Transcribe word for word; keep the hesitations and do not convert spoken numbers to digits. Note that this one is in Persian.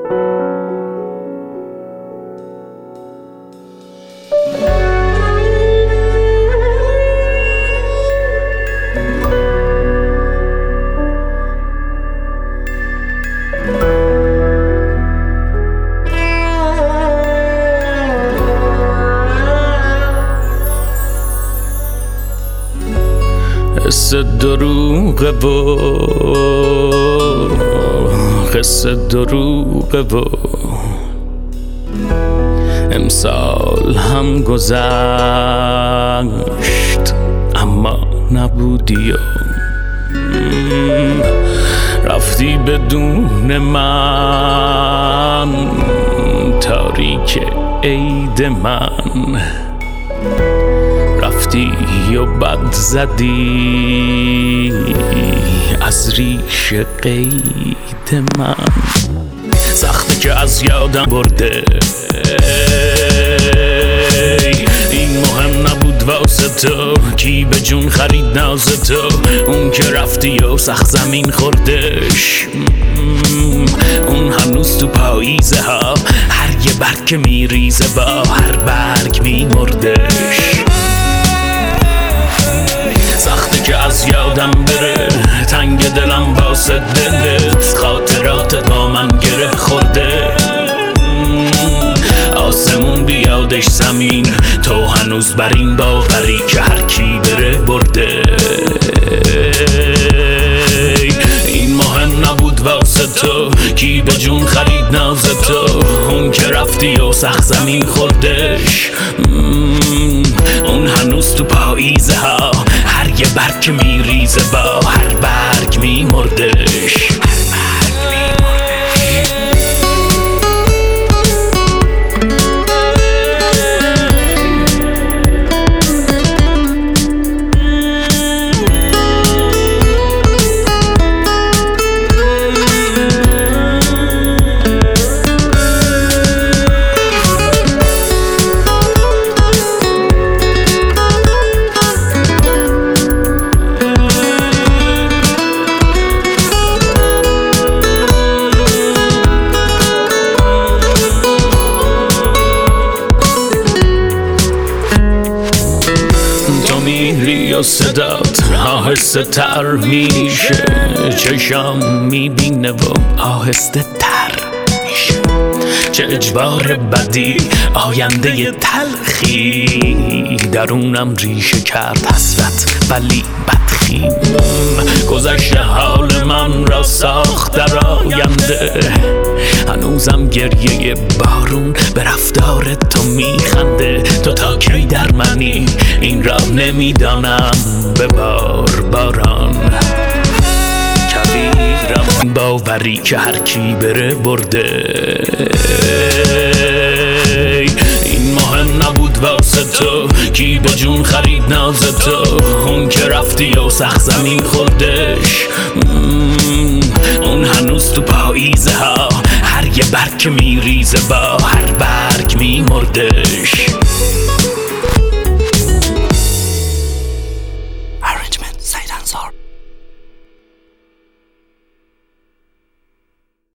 قصه دروغه و قصه دروغه و امسال هم گذشت اما نبودی و رفتی بدون من تاریک عید من رفتی و بد زدی از ریش قید من سخته که از یادم برده این مهم نبود واسه تو کی به جون خرید ناز تو اون که رفتی و سخت زمین خوردش اون هنوز تو پاییزه ها هر یه برگ که میریزه با هر برگ میمردش سخته که از یادم بره تنگ دلم واسه دلت خاطراتت با من گره خورده آسمون بیادش زمین تو هنوز بر این باوری که هر کی بره برده این مهم نبود واسه تو کی به جون خرید ناز تو اون که رفتی و سخت زمین خوردش اون هنوز تو پاییزه ها هر یه برگ که میریزه با هر برگ میمردش میری و صدات آهسته تر میشه چشم میبینه و آهسته تر میشه چه اجبار بدی آینده تلخی درونم ریشه کرد حسرت ولی بدخیم گذشته حال من را ساخت در آینده هنوزم گریه بارون به رفتار تو میخنده تو تا کی در منی این را نمیدانم ببار باران کویرم باوری که هر کی بره برده این مهم نبود واسه تو کی به جون خرید ناز تو اون که رفتی و سخت زمین خوردش اون هنوز تو پاییزه ها هر یه برگ که میریزه با هر برگ میمردش